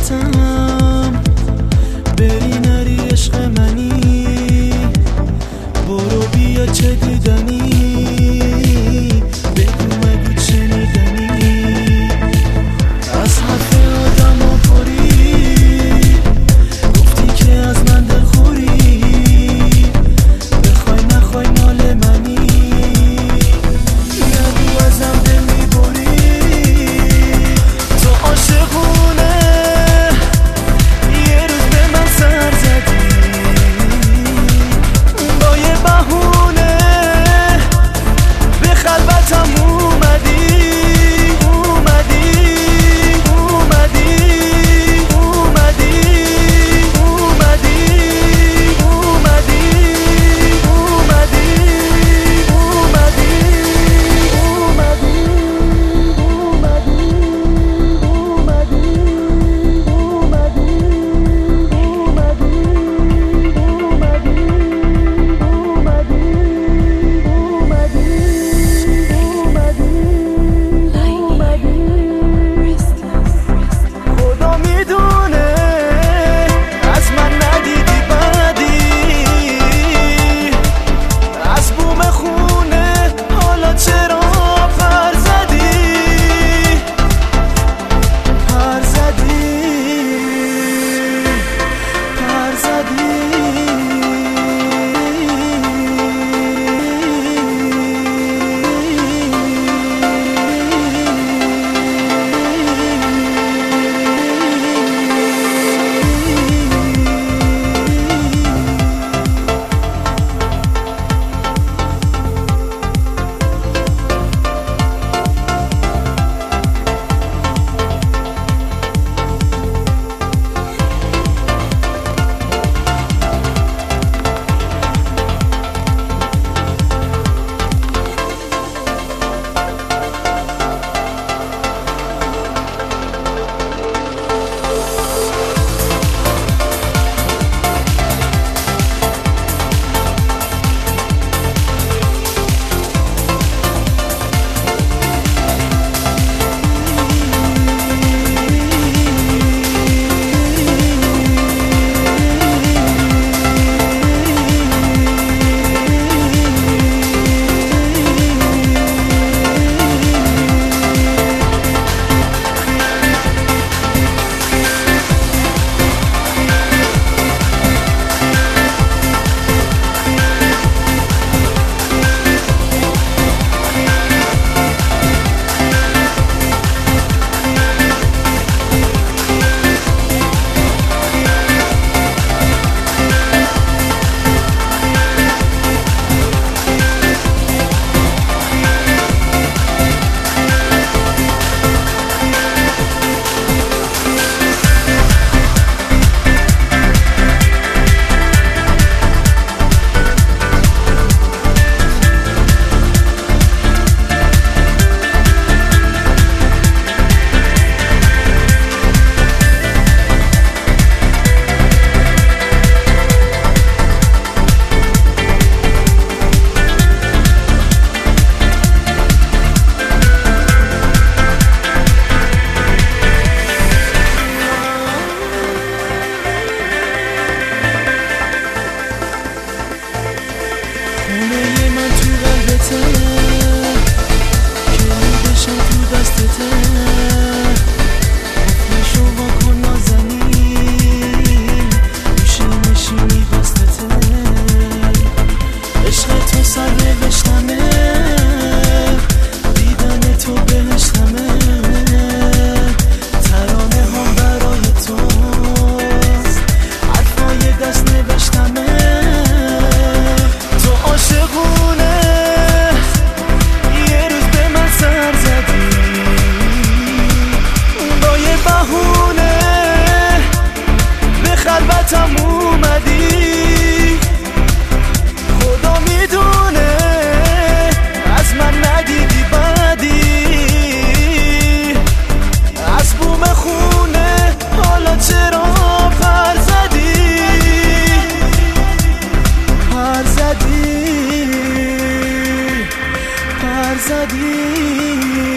واسطم، بری نری عشق منی، برو بیا چه دیدنی، بگو مگو شنیدنی، از حرف آدم ها پری، گفتی که از من دلخوری، بخوای نخوای مال منی، نگو ازم دل میبری، تو عاشقونه یه روز به من سر زدی، با یه بهونه به خلوتم اومدی، اومدی اومدی اومدی اومدی اومدی اومدی خدا میدونه از من ندیدی بدی، از بوم خونه حالا چرا پر زدی، پر زدی پر زدی. خونه من تو قلبته، کلیدشم تو دستته، قفلشو واکن نازنین، گوشه نشینی بستته، عشق تو سر نوشتمه، دیدن تو بهشتمه، ترانه هم برای توست، حرفای دست نوشتمه، عاشقونه یه روز به من سر زدی، با یه بهونه به خلوتم اومدی، خدا میدونه از من ندیدی بدی، از بوم خونه حالا چرا پر زدی، پر زدی پر زدی.